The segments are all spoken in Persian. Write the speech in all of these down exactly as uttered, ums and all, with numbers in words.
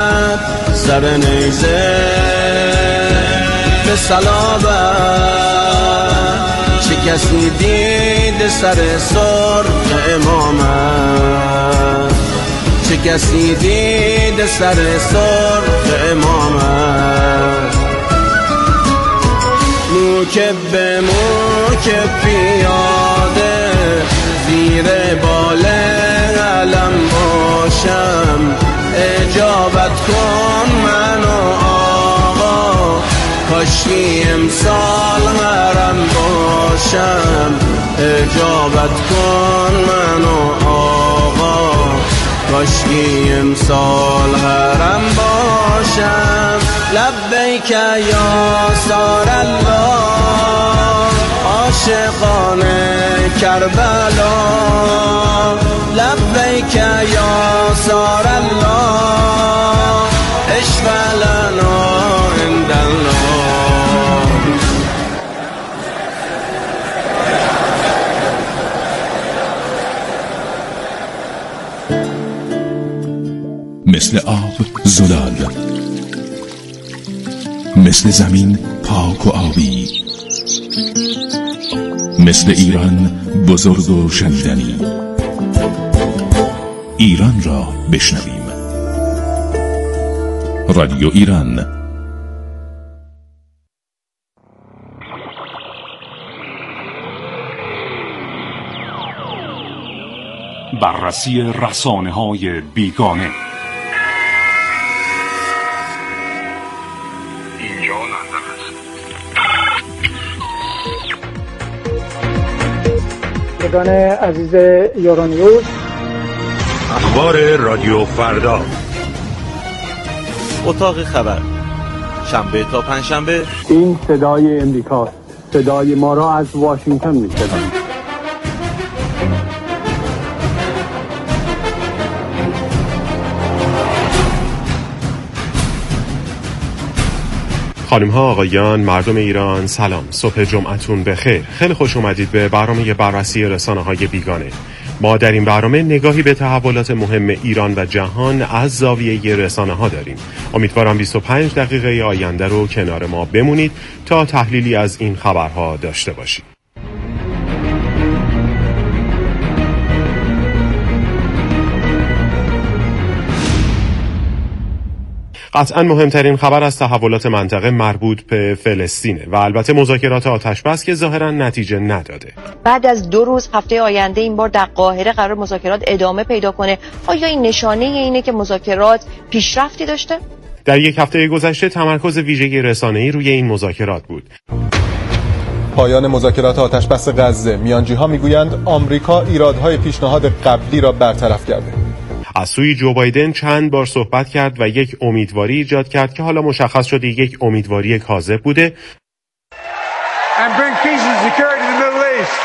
سر نیزه به صلابت، چه کسی دید سر سرخ امامت، چه کسی دید سر سرخ امامت. موکب به موکب پیاده زیر بال علم باشم، اجابت کن منو آقا، کاشکی امسال حرم باشم، اجابت کن منو آقا، کاشکی امسال حرم باشم. لبیک یا سار الله، عاشقان کربلا، لبیک یا سار الله، اشفع لنا عند الله. مثل آب زلال، مثل زمین پاک و آبی، مثل ایران بزرگ و شنیدنی. ایران را بشنویم. رادیو ایران. بررسی رسانه‌های بیگانه. دوستان عزیز یورانیوز، اخبار رادیو فردا، اتاق خبر، شنبه تا پنجشنبه. این صدای امریکاست. صدای ما را از واشنگتن می‌شنوید. خانم ها، آقایان، مردم ایران، سلام. صبح جمعتون بخیر. خیلی خوش اومدید به برنامه بررسی رسانه‌های بیگانه. ما در این برنامه نگاهی به تحولات مهم ایران و جهان از زاویه رسانه‌ها داریم. امیدوارم بیست و پنج دقیقه آینده رو کنار ما بمونید تا تحلیلی از این خبرها داشته باشید. قطعا مهمترین خبر از تحولات منطقه مربوط به فلسطینه و البته مذاکرات آتشبس که ظاهرا نتیجه نداده. بعد از دو روز هفته آینده این بار در قاهره قرار مذاکرات ادامه پیدا کنه. آیا این نشانه اینه که مذاکرات پیشرفتی داشته؟ در یک هفته گذشته تمرکز ویژه رسانه‌ای روی این مذاکرات بود. پایان مذاکرات آتشبس غزه، میانجی‌ها میگویند آمریکا ایرادهای پیشنهاد قبلی را برطرف کرده. از سوی جو بایدن چند بار صحبت کرد و یک امیدواری ایجاد کرد که حالا مشخص شده یک امیدواری کاذب بوده. And bring peace and security to the Middle East.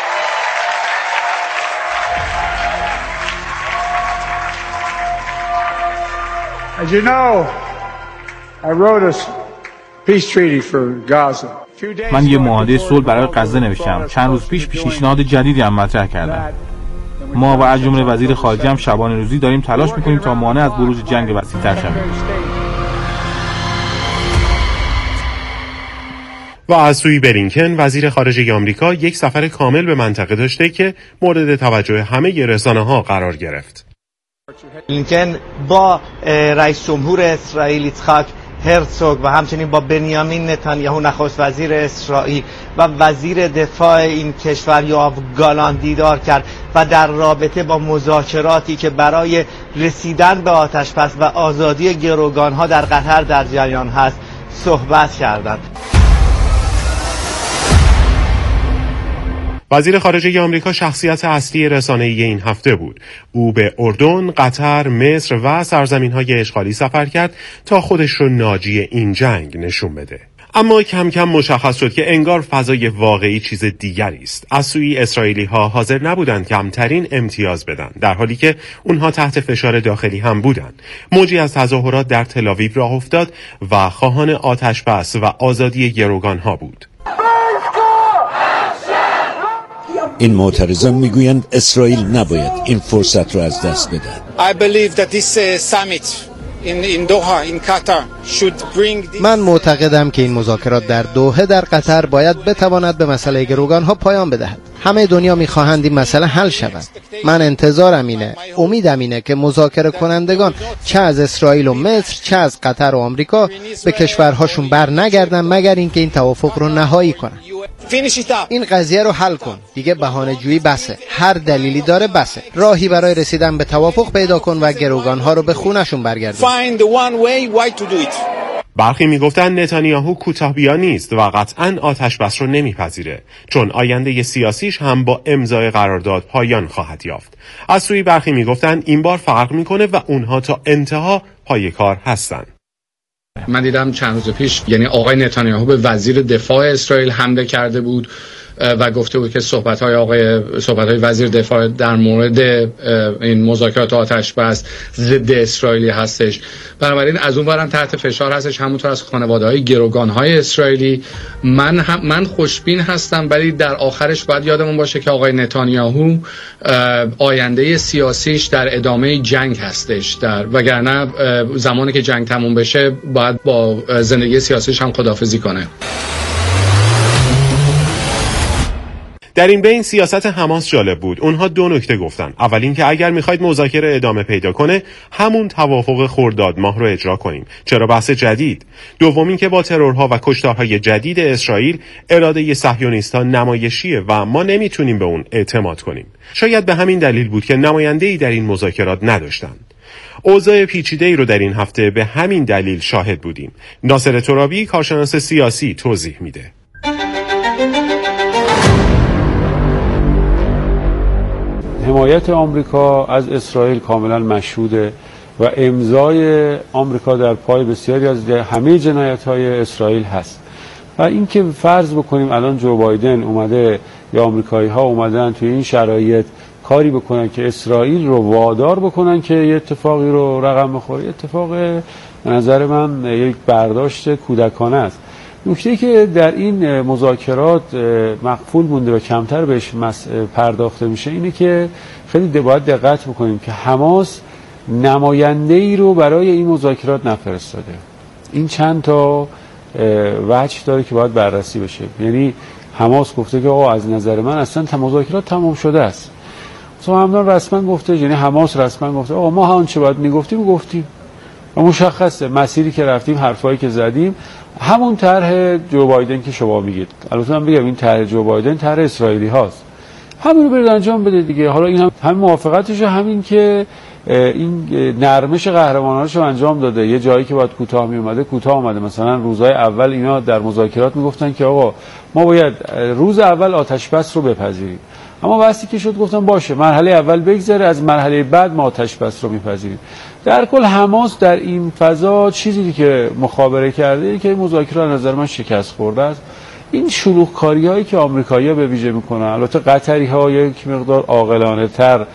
As you know, I wrote a peace treaty for Gaza. من یه معاهده صلح برای غزه نوشتم. چند روز پیش پیشنهاد جدیدی هم مطرح کردم. ما و از جمله وزیر خارجه هم شبانه روزی داریم تلاش میکنیم تا مانع از بروز جنگ وسیع‌تر شویم. و از سوی بلینکن وزیر خارجه آمریکا یک سفر کامل به منطقه داشته که مورد توجه همه رسانه‌ها قرار گرفت. بلینکن با رئیس جمهور اسرائیل ایتساک هرزوگ و همچنین با بنیامین نتانیاهو نخست وزیر اسرائیل و وزیر دفاع این کشور یوآف گالانت دیدار کرد و در رابطه با مذاکراتی که برای رسیدن به آتشبس و آزادی گروگانها در قطر در جریان هست صحبت کردند. وزیر خارجه آمریکا شخصیت اصلی رسانه‌ای این هفته بود. او به اردن، قطر، مصر و سرزمین‌های اشغالی سفر کرد تا خودش رو ناجی این جنگ نشون بده. اما کم کم مشخص شد که انگار فضای واقعی چیز دیگری است. از سوی اسرائیلی‌ها حاضر نبودند کمترین امتیاز بدن، در حالی که اونها تحت فشار داخلی هم بودند. موجی از تظاهرات در تل‌آویو راه افتاد و خواهان آتش‌بس و آزادی گروگان‌ها بود. این معترضان میگویند اسرائیل نباید این فرصت را از دست بدهد. I believe that this uh, summit من معتقدم که این مذاکرات در دوحه در قطر باید بتواند به مسئله گروگانها پایان بدهد. همه دنیا می‌خواهند این مسئله حل شود. من انتظارم اینه، امیدم اینه که مذاکره کنندگان چه از اسرائیل و مصر چه از قطر و آمریکا به کشورهاشون بر نگردن مگر اینکه این توافق رو نهایی کنن. این قضیه رو حل کن. دیگه بهانه جویی بسه. هر دلیلی داره بسه. راهی برای رسیدن به توافق پیدا کن و گروگانها رو به خونشون برگردون. برخی میگفتن نتانیاهو کوتاه‌بیا نیست و قطعاً آتش بس رو نمیپذیره، چون آینده سیاسیش هم با امضای قرارداد پایان خواهد یافت. از سوی برخی میگفتن این بار فرق میکنه و اونها تا انتها پای کار هستن. من دیدم چند روز پیش یعنی آقای نتانیاهو به وزیر دفاع اسرائیل حمله کرده بود و گفته بود که صحبت‌های آقای صحبت‌های وزیر دفاع در مورد این مذاکرات آتش بس ضد اسرائیلی هستش. بنابراین از اون برم تحت فشار هستش، همونطور از خانواده‌های گروگان‌های اسرائیلی. من هم من خوشبین هستم، ولی در آخرش باید یادمون باشه که آقای نتانیاهو آینده سیاسیش در ادامه جنگ هستش، در وگرنه زمانی که جنگ تموم بشه باید با زندگی سیاسیش هم خداحافظی کنه. در این بین سیاست حماس جالب بود. اونها دو نکته گفتن. اول این که اگر میخواید مذاکره ادامه پیدا کنه، همون توافق خرداد ماه رو اجرا کنیم. چرا بحث جدید؟ دوم این که با ترورها و کشتارهای جدید اسرائیل اراده صهیونیست‌ها نمایشیه و ما نمیتونیم به اون اعتماد کنیم. شاید به همین دلیل بود که نماینده‌ای در این مذاکرات نداشتند. اوضاع پیچیده‌ای رو در این هفته به همین دلیل شاهد بودیم. ناصر ترابی، کارشناس سیاسی، توضیح میده. حمایت آمریکا از اسرائیل کاملا مشهوده و امضای آمریکا در پای بسیاری از همه جنایت‌های اسرائیل هست. و اینکه فرض بکنیم الان جو بایدن اومده یا آمریکایی‌ها اومدن توی این شرایط کاری بکنن که اسرائیل رو وادار بکنن که یه اتفاقی رو رقم بخوره، اتفاق به نظر من یک برداشت کودکانه است. نکته‌ای که در این مذاکرات مقفول مونده و کمتر بهش پرداخته میشه اینه که خیلی باید دقت بکنیم که حماس نماینده‌ای رو برای این مذاکرات نفرستاده. این چند تا وجه داره که باید بررسی بشه. یعنی حماس گفته که آقا از نظر من اصلا مذاکرات تمام شده است. مثلا همدان رسما گفته، یعنی حماس رسما گفته آقا ما هر چه باید میگفتیم گفتیم. و مشخصه مسیری که رفتیم، حرفایی که زدیم، همون طرح جو بایدن که شما میگید. البته من بگم این طرح جو بایدن طرح اسرائیلی هاست. همین رو برید انجام بده دیگه. حالا این هم همین موافقتش، همین که این نرمش قهرمانانش رو انجام داده. یه جایی که باید کوتاه می اومده کوتاه اومده. مثلا روزهای اول اینا در مذاکرات میگفتن که آقا ما باید روز اول آتش بس رو بپذیریم. اما وقتی که شد گفتن باشه مرحله اول بگذره، از مرحله بعد ما آتش بس رو میپذیریم. در کل حماس در این فضا چیزی که مخابره کرده اینه که مذاکرات نظر من شکست خورده است. این شلوغ‌کاری‌هایی که آمریکایی‌ها به ویژه میکنن، البته قطری‌ها یک مقدار عاقلانه‌تر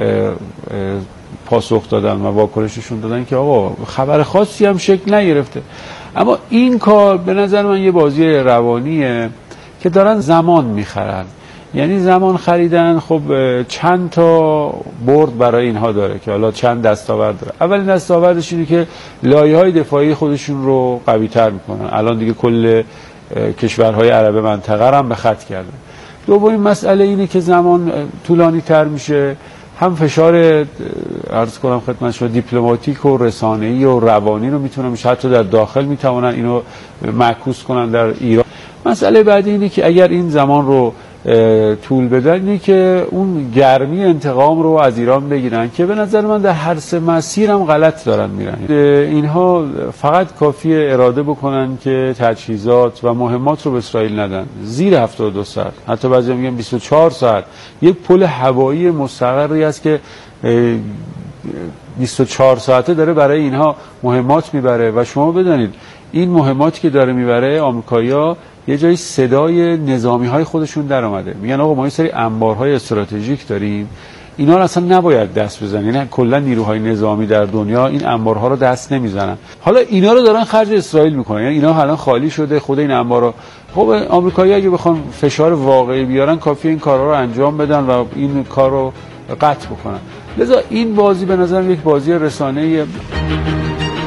پاسخ دادن و واکنششون دادن که آقا خبر خاصی هم شکل نگرفته. اما این کار به نظر من یه بازی روانیه که دارن زمان میخرن. یعنی زمان خریدن خب چند تا برد برای اینها داره که حالا چند دستاورد داره. اولین دستاوردش اینه که لایه‌های دفاعی خودشون رو قوی‌تر میکنن. الان دیگه کل کشورهای عرب منطقه هم به خط کردن. دومین مسئله اینه که زمان طولانی تر میشه، هم فشار عرض کنم خدمت شما دیپلماتیک و رسانه‌ای و روانی رو میتونن میشه، حتی در داخل میتونن اینو معکوس کنن در ایران. مسئله بعدی اینه که اگر این زمان رو طول بدن اینه که اون گرمی انتقام رو از ایران بگیرن که به نظر من در هر سه مسیر هم غلط دارن میرن. اینها فقط کافیه اراده بکنن که تجهیزات و مهمات رو به اسرائیل ندن. زیر هفتاد و دو ساعت، حتی بعضی میگن بیست و چهار ساعت، یک پل هوایی مستقری است که بیست و چهار ساعته داره برای اینها مهمات میبره. و شما بدونید این مهماتی که داره میبره آمریکایی‌ها یه جایی صدای نظامی های خودشون در اومده، میگن آقا ما این سری انبارهای استراتژیک داریم، اینا رو اصلا نباید دست بزنن. یعنی کلا نیروهای نظامی در دنیا این انبارها رو دست نمیزنن. حالا اینا رو دارن خرج اسرائیل میکنن. یعنی اینا الان خالی شده، خود این انبارا. خب آمریکایی‌ها اگه بخوان فشار واقعی بیارن کافیه این کارا رو انجام بدن و این کار رو قطع بکنن. لذا این بازی به نظر یک بازی رسانه‌ای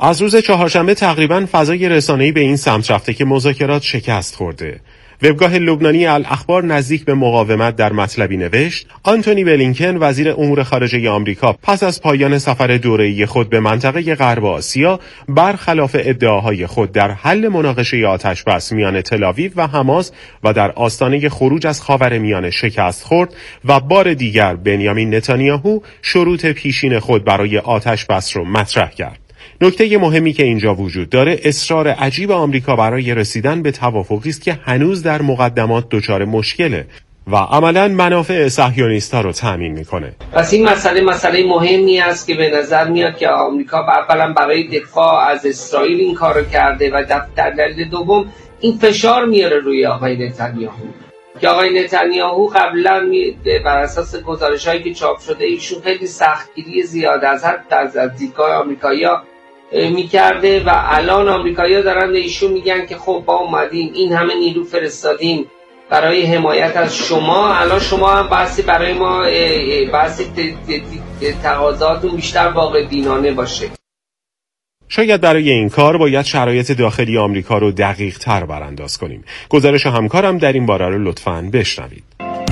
از روز چهارشنبه تقریباً فضای رسانه‌ای به این سمت رفته که مذاکرات شکست خورده. وبگاه لبنانی الاخبار نزدیک به مقاومت در مطلبی نوشت: آنتونی بلینکن وزیر امور خارجه آمریکا پس از پایان سفر دوره‌ای خود به منطقه غرب آسیا برخلاف ادعاهای خود در حل مناقشه آتش‌بس میان تل‌آویو و حماس و در آستانه خروج از خاورمیانه شکست خورد و بار دیگر بنیامین نتانیاهو شروط پیشین خود برای آتش‌بس رو مطرح کرد. نکته مهمی که اینجا وجود داره اصرار عجیب آمریکا برای رسیدن به توافقی است که هنوز در مقدمات دچار مشکله و عملاً منافع صهیونیست‌ها رو تامین میکنه. پس این مسئله مسئله مهمی است که به نظر میاد که آمریکا اولاً برای دفاع از اسرائیل این کارو کرده و در دلیل دوم این فشار میاره روی آقای نتانیاهو که آقای نتانیاهو قبلا بر اساس گزارش‌هایی که چاپ شده ایشون خیلی سختگیری زیاد از حد از دیدگاه آمریکایی‌ها میکرده و الان آمریکایی‌ها دارن به ایشون میگن که خب با اومدیم این همه نیرو فرستادیم برای حمایت از شما، الان شما هم بحثی برای ما بحثی تقاضاتون بیشتر واقع بینانه باشه. شاید برای این کار باید شرایط داخلی آمریکا رو دقیق تر برانداز کنیم. گزارش همکارم در این باره رو لطفاً بشنوید.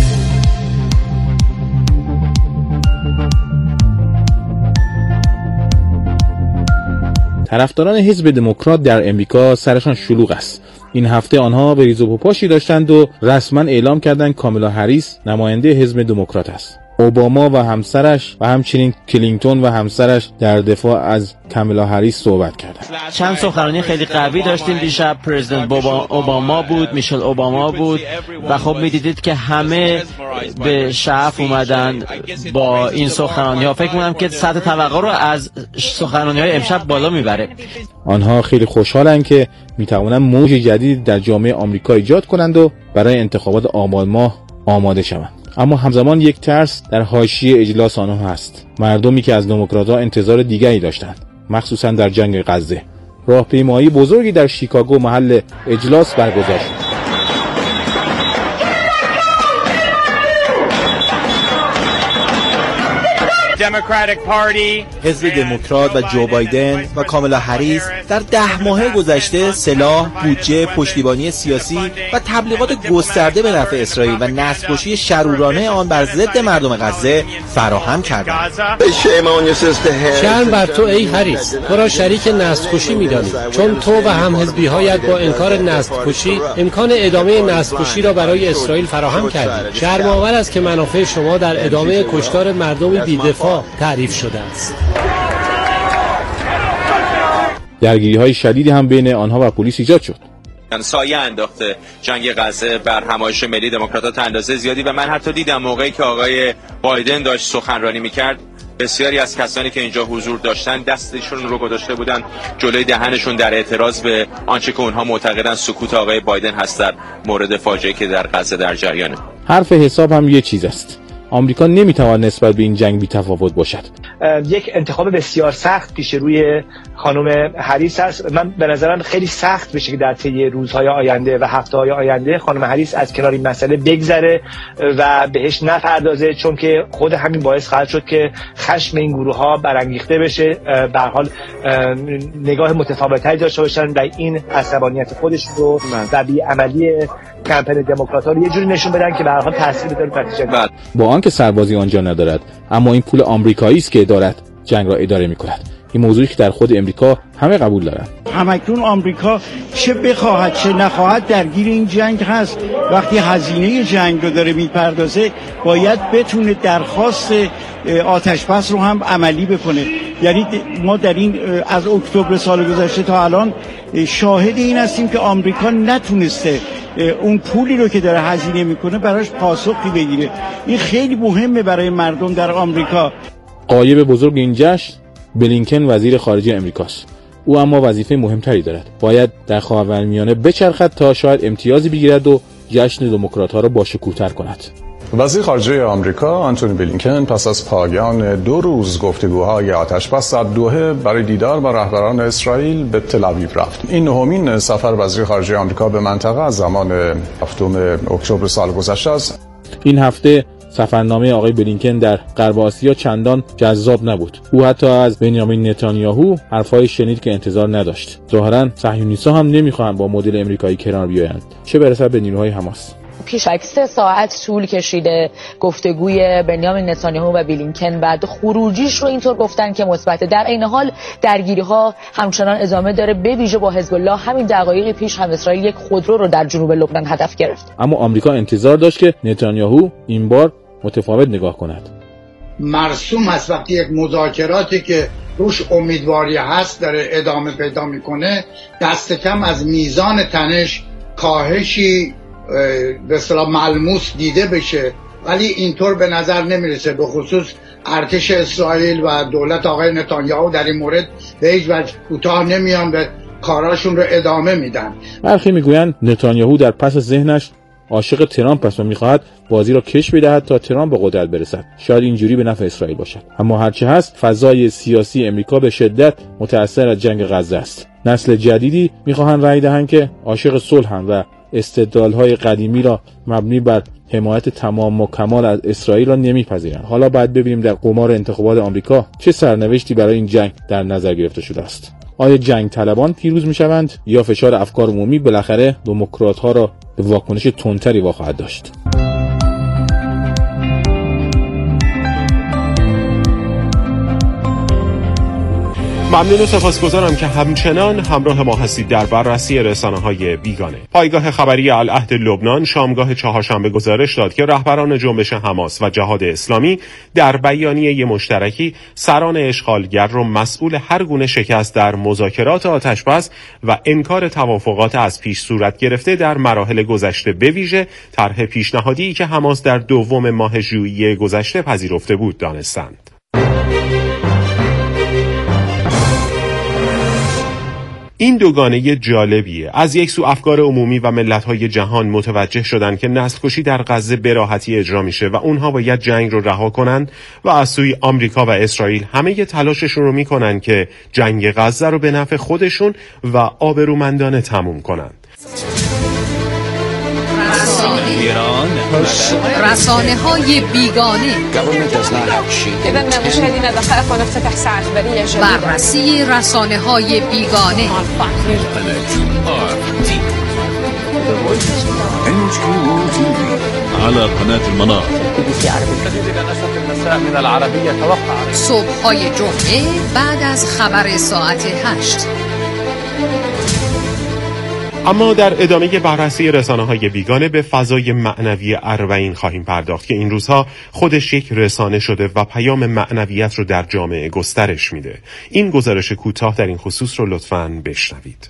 طرفداران حزب دموکرات در امریکا سرشان شلوغ است. این هفته آنها به ریز و پاشی داشتند و رسما اعلام کردند کامالا هریس نماینده حزب دموکرات است. اوباما و همسرش و همچنین کلینتون و همسرش در دفاع از کامالا هریس صحبت کردند. چند سخنرانی خیلی قوی داشتیم دیشب. پرزیدنت اوباما بود، میشل اوباما بود و خب میدیدید که همه به شعف اومدن با این سخنرانی ها. فکر می‌کنم که سطح توقع رو از سخنرانی های امشب بالا میبره. آنها خیلی خوشحالند که میتوانند موج جدید در جامعه آمریکا ایجاد کنند و برای انتخابات آبان ماه آماده شوند. اما همزمان یک ترس در حاشیه اجلاس آنها هست. مردمی که از دموکرات‌ها انتظار دیگری داشتند، مخصوصا در جنگ غزه. راهپیمایی بزرگی در شیکاگو محل اجلاس برگزار شد. حزب دموکرات و جو بایدن و کامالا هریس در ده ماه گذشته سلاح، بودجه، پشتیبانی سیاسی و تبلیغات گسترده به نفع اسرائیل و نسل‌کشی شرورانه آن بر ضد مردم غزه فراهم کردند. شرم بر تو ای هریس، تو را شریک نسل‌کشی می‌دانیم، چون تو و همحزبی‌هایت با انکار نسل‌کشی امکان ادامه نسل‌کشی را برای اسرائیل فراهم کردید. شرم‌آور است که منافع شما در ادامه کشتار مردمی بی‌دفاع تعریف شده است. درگیری‌های شدیدی هم بین آنها و پلیس ایجاد شد. سایه انداخته جنگ غزه بر همایش ملی دموکرات‌ها تا اندازه زیادی و من حتی دیدم موقعی که آقای بایدن داشت سخنرانی می‌کرد بسیاری از کسانی که اینجا حضور داشتن دستشون رو گذاشته بودن جلوی دهنشون در اعتراض به آنچه که اونها معتقدن سکوت آقای بایدن هست در مورد فاجعه‌ای که در غزه در جریانه. حرف حساب هم یه چیز است. آمریکا نمیتواند نسبت به این جنگ بی‌تفاوت باشد. یک انتخاب بسیار سخت پیش روی خانم هریس است. من به نظرم خیلی سخت بشه که در طی روزهای آینده و هفته‌های آینده خانم هریس از کنار این مسئله بگذره و بهش نپردازه، چون که خود همین باعث خواهد شد که خشم این گروه‌ها برانگیخته بشه، به هر حال نگاه متفاوت‌تری داشته باشن و این عصبانیت خودش رو و بی‌عملی کمپین دموکرات‌ها رو یه جوری نشون بدن که به هر حال تاثیر بذاره بر نتیجه. با آنکه سربازی آنجا ندارد، اما این پول آمریکایی است که دارد جنگ را اداره می‌کند. این موضوعی که در خود امریکا همه قبول دارند. همکنون آمریکا چه بخواهد چه نخواهد درگیر این جنگ هست. وقتی هزینه جنگ رو داره میپردازه باید بتونه درخواست آتش بس رو هم عملی بکنه. یعنی ما در این از اکتبر سال گذشته تا الان شاهد این هستیم که آمریکا نتونسته اون پولی رو که داره هزینه میکنه براش پاسخی بگیره. این خیلی مهمه برای مردم در آمریکا. غایب بزرگ این جشن بلینکن وزیر خارجه امریکاست. او اما وظیفه مهمتری دارد. باید در خاورمیانه بچرخد تا شاید امتیازی بگیرد و جشن دموکرات‌ها را باشکوه‌تر کند. وزیر خارجه آمریکا آنتونی بلینکن پس از پایان دو روز گفتگوهای آتش‌بس در دوحه برای دیدار با رهبران اسرائیل به تل آویو رفت. این نهمین سفر وزیر خارجه آمریکا به منطقه از زمان هفتم اکتبر سال گذشته است. این هفته سفرنامه آقای بلینکن در غرب آسیا چندان جذاب نبود. او حتی از بنیامین نتانیاهو حرفای شنید که انتظار نداشت. ظاهرا صهیونیست‌ها هم نمی‌خواهند با مدل امریکایی کنار بیایند، چه برسد به نیروهای حماس. پیش از سه ساعت طول کشیده گفتگوی بنیامین نتانیاهو و بلینکن، بعد خروجیش رو اینطور گفتن که مثبته. در این حال درگیری‌ها همچنان ادامه داره، به ویژه با حزب الله. همین دقایق پیش هم اسرائیل یک خودرو رو در جنوب لبنان هدف گرفت. اما آمریکا انتظار داشت که نتانیاهو این بار متفاوت نگاه کند. مرسوم است وقتی یک مذاکراتی که روش امیدواری هست داره ادامه پیدا میکنه، دست کم از میزان تنش کاهشی به اصطلاح ملموس دیده بشه، ولی اینطور به نظر نمیرسه. به خصوص ارتش اسرائیل و دولت آقای نتانیاهو در این مورد به هیچ وجه کوتاه نمیان، به کاراشون رو ادامه میدن. برخی میگویند نتانیاهو در پس ذهنش عاشق ترامپ است و میخواهد بازی را کش بدهد تا ترامپ به قدرت برسد. شاید اینجوری به نفع اسرائیل باشد. اما هرچه هست، فضای سیاسی امریکا به شدت متأثر از جنگ غزه است. نسل جدیدی میخواهند رأی دهند که عاشق صلح‌اند و استدلال‌های قدیمی را مبنی بر حمایت تمام و کمال از اسرائیل را نمیپذیرند. حالا باید ببینیم در قمار انتخابات آمریکا چه سرنوشتی برای این جنگ در نظر گرفته شده است. آیا جنگ طلبان پیروز میشوند یا فشار افکار عمومی بالاخره دموکرات‌ها را به واکنش تندتری واخواهد داشت؟ ممنون و سپاسگزارم که همچنان همراه ما هستید در بررسی رسانه‌های بیگانه. پایگاه خبری العهد لبنان شامگاه چهارشنبه گزارش داد که رهبران جنبش حماس و جهاد اسلامی در بیانیه مشترکی سران اشغالگر را مسئول هر گونه شکست در مذاکرات آتشبس و انکار توافقات از پیش صورت گرفته در مراحل گذشته، به ویژه طرح پیشنهادی که حماس در دوم ماه ژوئیه گذشته پذیرفته بود دانستند. این دوگانه جالبیه. از یک سو افکار عمومی و ملت‌های جهان متوجه شدن که نسل‌کشی در غزه به راحتی اجرا میشه و اونها باید جنگ رو رها کنن و از سوی آمریکا و اسرائیل همه ی تلاششون رو میکنن که جنگ غزه رو به نفع خودشون و آبرومندانه تموم کنن. رسانه های بیگانه، بررسی رسانه های بیگانه، على قناة المنار. صبح های جمعه بعد از خبر ساعت هشت. اما در ادامه بررسی رسانه‌های بیگانه به فضای معنوی اربعین خواهیم پرداخت که این روزها خودش یک رسانه شده و پیام معنویت رو در جامعه گسترش میده. این گزارش کوتاه در این خصوص رو لطفاً بشنوید.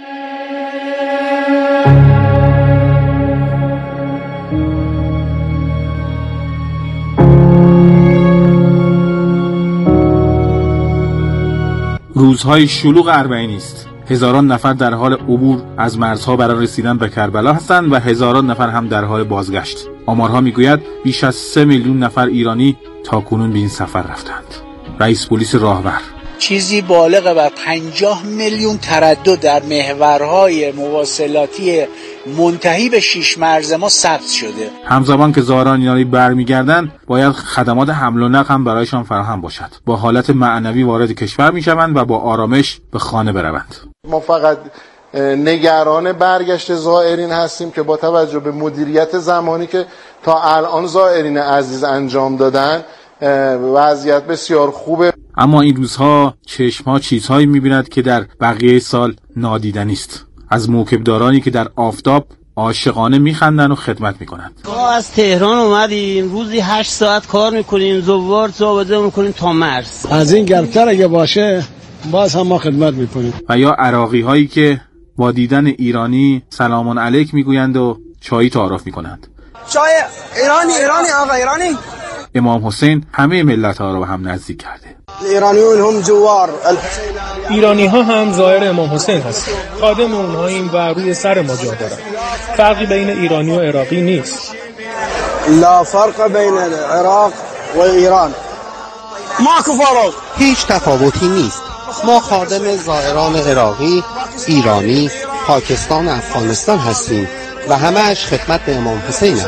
روزهای شلوغ اربعینی است. هزاران نفر در حال عبور از مرزها برای رسیدن به کربلا هستند و هزاران نفر هم در حال بازگشت. آمارها میگوید بیش از سه میلیون نفر ایرانی تاکنون به این سفر رفتند. رئیس پلیس راهور: چیزی بالغ بر پنجاه میلیون تردد در محورهای مواصلاتی منتهی به شش مرز ما ثبت شده. همزمان که زائران ایرانی برمیگردند باید خدمات حمل و نقل هم برایشان فراهم باشد. با حالت معنوی وارد کشور میشوند و با آرامش به خانه بروند. ما فقط نگران برگشت زائرین هستیم که با توجه به مدیریت زمانی که تا الان زائرین عزیز انجام دادن وضعیت بسیار خوبه. اما این روزها چشم‌ها چیزهایی می‌بیند که در بقیه سال نادیدنی است. از موکبدارانی که در آفتاب عاشقانه میخندن و خدمت میکنند. ما از تهران اومدیم، روزی هشت ساعت کار میکنیم، زوار زابده میکنیم تا مرز. از این گرمتر اگه باشه باز هم ما خدمت میکنیم. و یا عراقی هایی که با دیدن ایرانی سلام علیک میگویند و چای تعارف میکنند. چای ایرانی ایرانی آقا ایرانی. امام حسین همه ملت ها را به هم نزدیک کرده. ایرانیون هم جوار. ایرانی ها هم زائر امام حسین هستند. خادم اونهاییم و روی سر ما جا دارند. فرقی بین ایرانی و عراقی نیست. لا فرق بین العراق و ایران. ما کفارات. هیچ تفاوتی نیست. ما خادم زائران عراقی، ایرانی، پاکستان و افغانستان هستیم و همه‌اش خدمت به امام حسین است.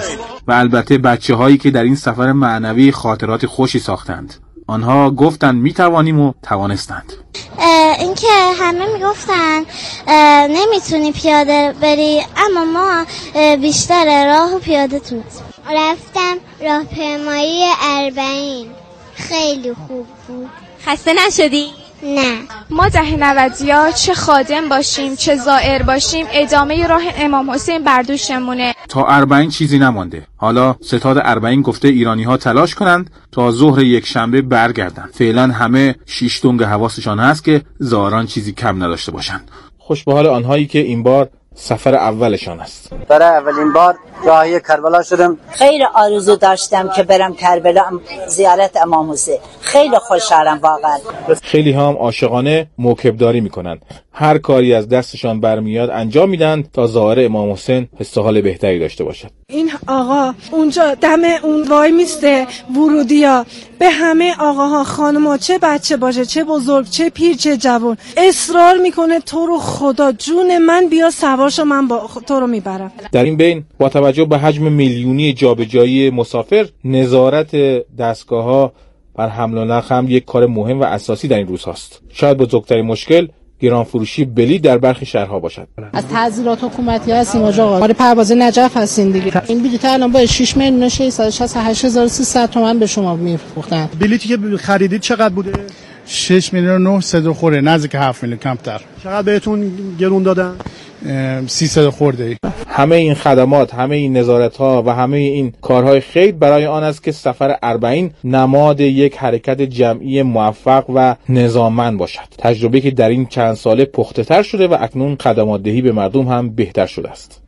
و البته بچه هایی که در این سفر معنوی خاطرات خوشی ساختند. آنها گفتند می توانیم و توانستند. اینکه همه میگفتن نمیتونی پیاده بری، اما ما بیشتر راه و پیاده تونستیم. رفتم راهپیمایی اربعین، خیلی خوب بود. خسته نشدی؟ نه. ما ده نودیا چه خادم باشیم چه زائر باشیم، ادامه راه امام حسین بر دوشمونه. تا اربعین چیزی نمانده. حالا ستاد اربعین گفته ایرانی ها تلاش کنند تا ظهر یک شنبه برگردند. فعلا همه شیش دنگ حواسشان هست که زائران چیزی کم نداشته باشند. خوش به حال آنهایی که این بار سفر اولشان است. برای اولین بار راهی کربلا شدم. خیلی آرزو داشتم که برم کربلا زیارت امام حسین. خیلی خوشحالم واقعا. خیلی هم عاشقانه موکبداری میکنن. هر کاری از دستشان برمیاد انجام میدن تا زائر امام حسین حس و حال بهتری داشته باشد. این آقا اونجا دم اون وای میسته ورودیا، به همه آقاها خانم‌ها چه بچه باشه چه بزرگ چه پیر چه جوان اصرار میکنه تو رو خدا جون من بیا سوارشو من با تو رو میبرم. در این بین با توجه به حجم میلیونی جابجایی مسافر، نظارت دستگاه‌ها بر حمل و نقل هم یک کار مهم و اساسی در این روزهاست. شاید بزرگترین مشکل گران فروشی بلیط در برخی شهرها باشد. از تعذیرات حکومتی هستیم آقا. ما پرواز نجف هستین دیگه. این بلیط الان با شش میلیون و ششصد و شصت و هشت هزار و سیصد تومان به شما میفروختن. بلیطی که خریدید چقدر بوده؟ شش میلیون و نهصد خورده، نزدیک هفت میلیون کمتر. چقدر بهتون گرون دادن؟ سیصد خورده ای. همه این خدمات، همه این نظارت‌ها و همه این کارهای خیر برای آن است که سفر اربعین نماد یک حرکت جمعی موفق و نظاممند باشد. تجربه که در این چند ساله پخته‌تر شده و اکنون خدمات دهی به مردم هم بهتر شده است.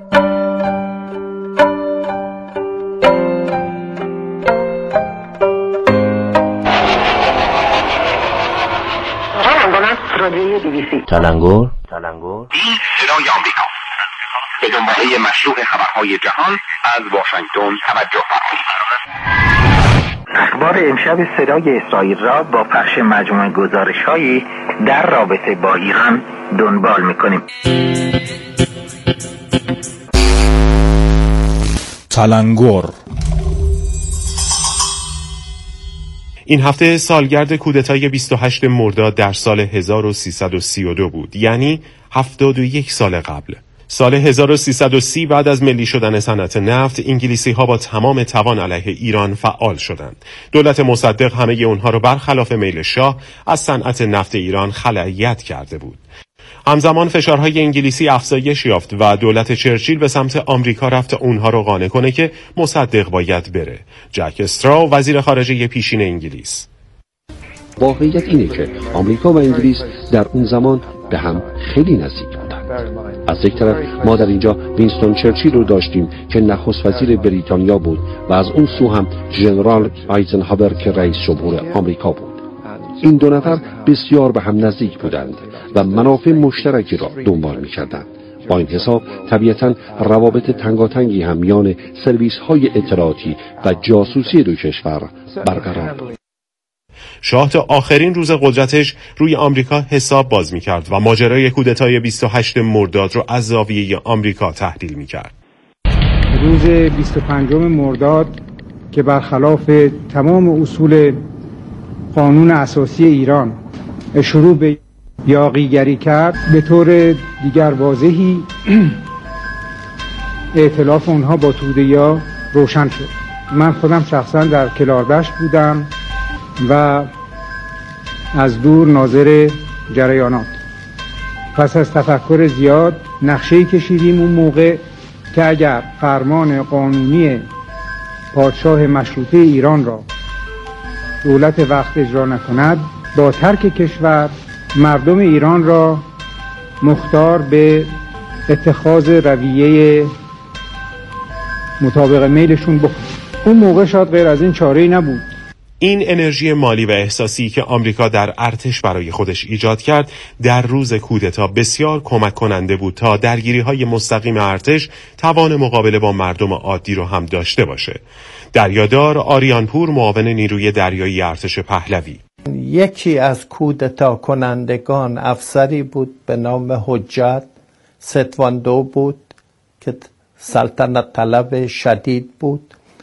تلنگور تلنگور این صدای آمریکا به دنباله مشروع خبرهای جهان از واشنگتن توجه فرمایید. اخبار امشب صدای اسرائیل را با پخش مجموعه گزارش‌هایی در رابطه با ایران دنبال می‌کنیم. تلنگور. این هفته سالگرد کودتای بیست و هشتم مرداد در سال هزار و سیصد و سی و دو بود، یعنی هفتاد و یک سال قبل. سال هزار و سیصد و سی بعد از ملی شدن صنعت نفت، انگلیسی ها با تمام توان علیه ایران فعال شدند. دولت مصدق همه اونها رو برخلاف میل شاه از صنعت نفت ایران خلأیت کرده بود. همزمان فشارهای انگلیسی افزایش یافت و دولت چرچیل به سمت آمریکا رفت اونها رو قانع کنه که مصدق باید بره. جک استراو، وزیر خارجه پیشین انگلیس: واقعیت اینه که آمریکا و انگلیس در اون زمان به هم خیلی نزدیک بودند. از یک طرف ما در اینجا وینستون چرچیل رو داشتیم که نخست وزیر بریتانیا بود و از اون سو هم ژنرال آیزنهاور که رئیس جمهور آمریکا بود. این دو نفر بسیار به هم نزدیک بودند و منافع مشترکی را دنبال می‌کردند. با این حساب طبیعتاً روابط تنگاتنگی هم میان سرویس‌های اطلاعاتی و جاسوسی دو کشور برقرار بود. شاه تا آخرین روز قدرتش روی آمریکا حساب باز می‌کرد و ماجرای کودتای بیست و هشتم مرداد رو از زاویه آمریکا تحلیل می‌کرد. روز بیست و پنجم مرداد که برخلاف تمام اصول قانون اساسی ایران شروع به یاغیگری کرد، به طور دیگر واضحی ائتلاف اونها با توده‌ها روشن شد. من خودم شخصا در کلاردشت بودم و از دور ناظر جریانات. پس از تفکر زیاد نقشه‌ای کشیدیم اون موقع که اگر فرمان قانونی پادشاه مشروطه ایران را دولت وقت اجرا نکند، با ترک کشور مردم ایران را مختار به اتخاذ رویه مطابق میلشون بکنند. اون موقع شاید غیر از این چاره‌ای نبود. این انرژی مالی و احساسی که آمریکا در ارتش برای خودش ایجاد کرد در روز کودتا بسیار کمک کننده بود تا درگیری‌های مستقیم ارتش توان مقابله با مردم عادی رو هم داشته باشه. دریادار آریانپور، معاون نیروی دریایی ارتش پهلوی: یکی از کودتا کنندگان افسری بود به نام حجت ستواندو بود که سلطنت طلب شدید بود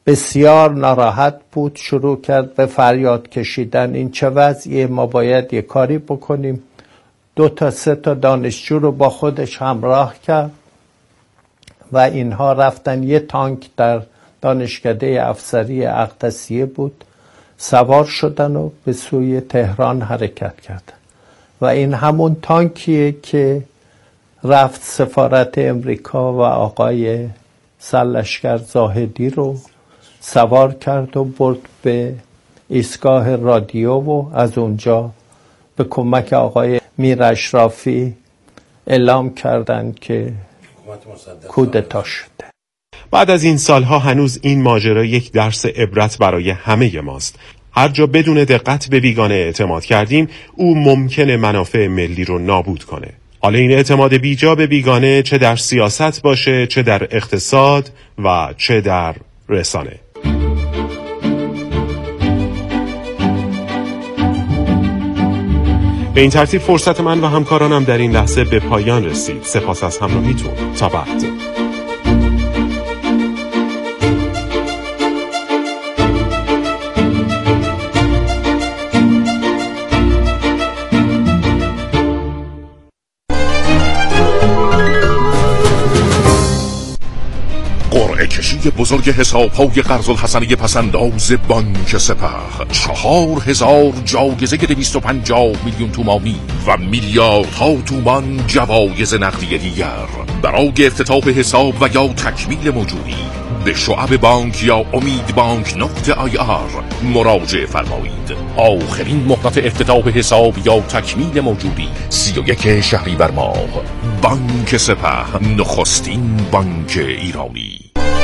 بسیار ناراحت بود، شروع کرد به فریاد کشیدن این چه وضعیه، ما باید یه کاری بکنیم. دو تا سه تا دانشجو رو با خودش همراه کرد و اینها رفتن. یه تانک در دانشکده افسری اقدسیه بود، سوار شدن و به سوی تهران حرکت کردن و این همون تانکیه که رفت سفارت امریکا و آقای سرلشکر زاهدی رو سوار کرد و برد به ایستگاه رادیو و از اونجا به کمک آقای میر اشرافی اعلام کردند که کودتا شده. بعد از این سالها هنوز این ماجرا یک درس عبرت برای همه ماست. هر جا بدون دقت به بیگانه اعتماد کردیم، او ممکنه منافع ملی رو نابود کنه. حالا این اعتماد بیجا به بیگانه چه در سیاست باشه، چه در اقتصاد و چه در رسانه. به این ترتیب فرصت من و همکارانم در این لحظه به پایان رسید. سپاس از همراهیتون. تا بعد. قرعه کشی بزرگ حساب‌های قرض الحسنه پسنداز بانک سپه، چهار هزار جایزه دویست و پنجاه میلیون تومانی و میلیاردها تومان جوایز نقدی دیگر. برای افتتاح حساب و یا تکمیل موجودی به شعب بانک یا امید بانک نقطه آی آر مراجعه فرمایید. آخرین مهلت افتتاح حساب یا تکمیل موجودی سی و یک شهریور ماه. بانک سپه، نخستین بانک ایرانی.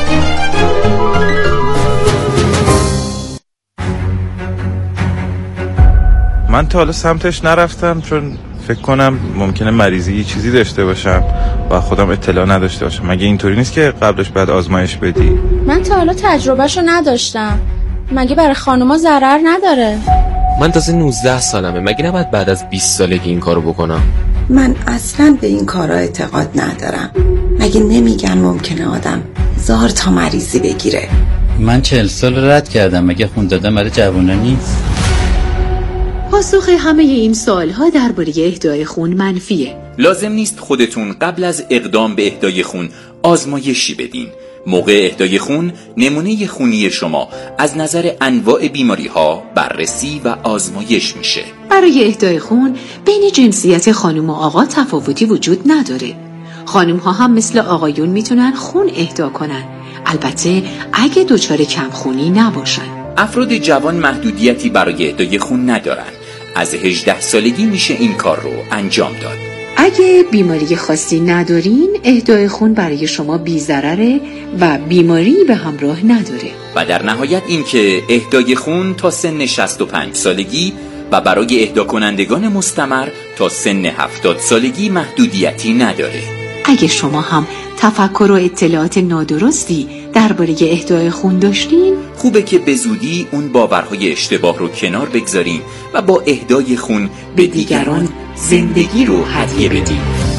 من تا حالا سمتش نرفتم چون فکر کنم ممکنه مریضی چیزی داشته باشم و خودم اطلاع نداشته باشم. مگه اینطوری نیست که قبلش بعد آزمایش بدی؟ من تا حالا تجربهشو نداشتم. مگه برای خانوما ضرر نداره؟ من تازه نوزده سالمه. مگه نباید بعد از بیست سالگی این کارو بکنم؟ من اصلا به این کارا اعتقاد ندارم. مگه نمیگن ممکنه آدم هزار تا مریضی بگیره؟ من چهل سال رد کردم. مگه خون دادن برای جوونا نیست؟ پاسخ همه این سوالها درباره اهدای خون منفیه. لازم نیست خودتون قبل از اقدام به اهدای خون آزمایشی بدین. موقع اهدای خون نمونه خونی شما از نظر انواع بیماری ها بررسی و آزمایش میشه. برای اهدای خون بین جنسیت خانم و آقا تفاوتی وجود نداره. خانم ها هم مثل آقایون میتونن خون اهدا کنن، البته اگه دچار کم خونی نباشن. افراد جوان محدودیتی برای اهدای خون ندارن. از هجده سالگی میشه این کار رو انجام داد. اگه بیماری خاصی ندارین، اهدای خون برای شما بی ضرره و بیماری به همراه نداره. و در نهایت این که اهدای خون تا سن شصت و پنج سالگی و برای اهدا کنندگان مستمر تا سن هفتاد سالگی محدودیتی نداره. اگه شما هم تفکر و اطلاعات نادرستی درباره اهدای خون داشتین، خوبه که به زودی اون باورهای اشتباه رو کنار بگذارین و با اهدای خون به دیگران زندگی رو هدیه بدین.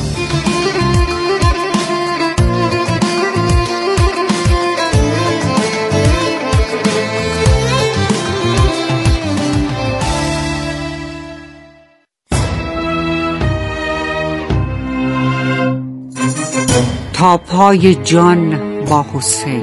تا پای جان با حسین.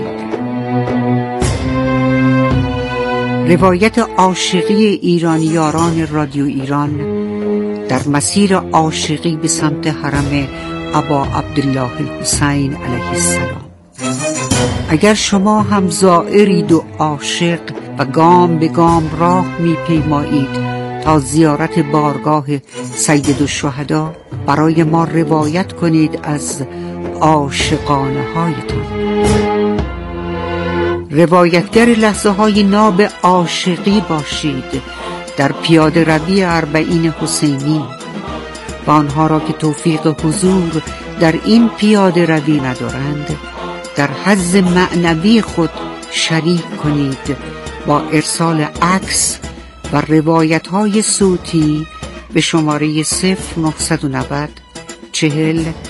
روایت عاشقی ایرانیاران رادیو ایران در مسیر عاشقی به سمت حرم ابا عبدالله الحسین علیه السلام. اگر شما هم زائرید و عاشق و گام به گام راه می پیمایید تا زیارت بارگاه سید الشهدا، برای ما روایت کنید از عاشقانه هایتان. روایتگر لحظه های ناب عاشقی باشید در پیاده روی اربعین حسینی و آنها را که توفیق حضور در این پیاده روی ندارند در حظ معنوی خود شریک کنید با ارسال عکس و روایت های صوتی به شماره صفر نه نه صفر چهل